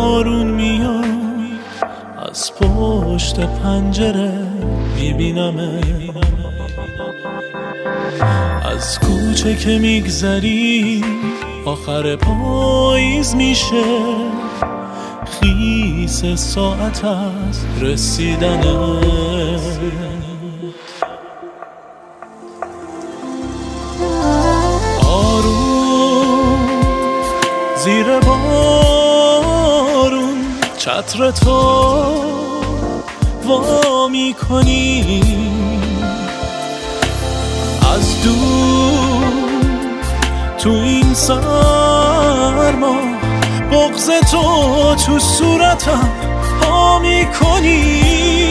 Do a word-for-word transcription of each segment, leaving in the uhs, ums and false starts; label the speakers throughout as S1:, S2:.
S1: بارون میاد از پشت پنجره میبینمه، از کوچه که میگذری آخر پاییز میشه، خیس ساعت از رسیدنه. آروم زیر بارون چتر تو وا میکنی، از دور تو این سرما بغض تو تو صورتم ها میکنی.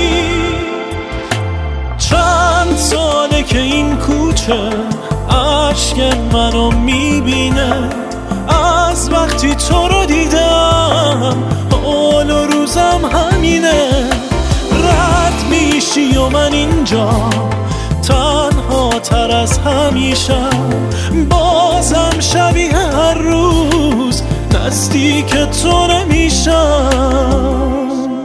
S1: چند ساله که این کوچه عشق منو میبینه، از وقتی تو رو دیدم حال و روزم همینه. رد میشی و من اینجا تنها تر از همیشه، بازم شبیه هر روز نزدیک تو نمیشم.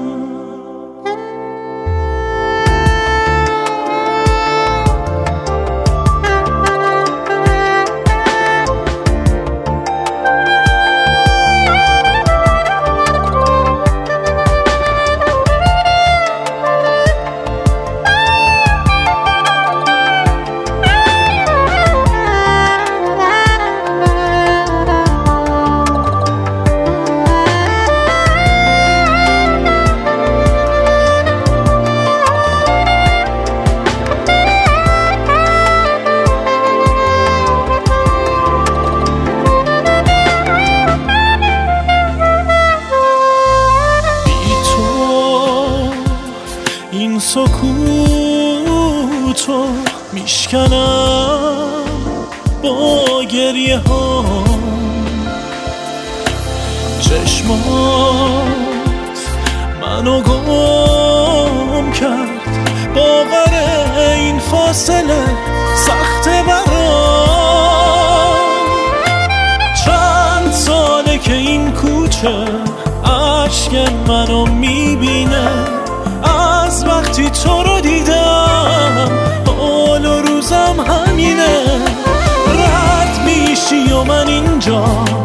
S1: این سکوتو میشکنم با گریه ها، چشمات منو گم کرد، باور این فاصله سخت برام. چند ساله که این کوچه عشق منو میبینه، از وقتی تو رو دیدم حال و روزم همینه. رد میشی و من اینجا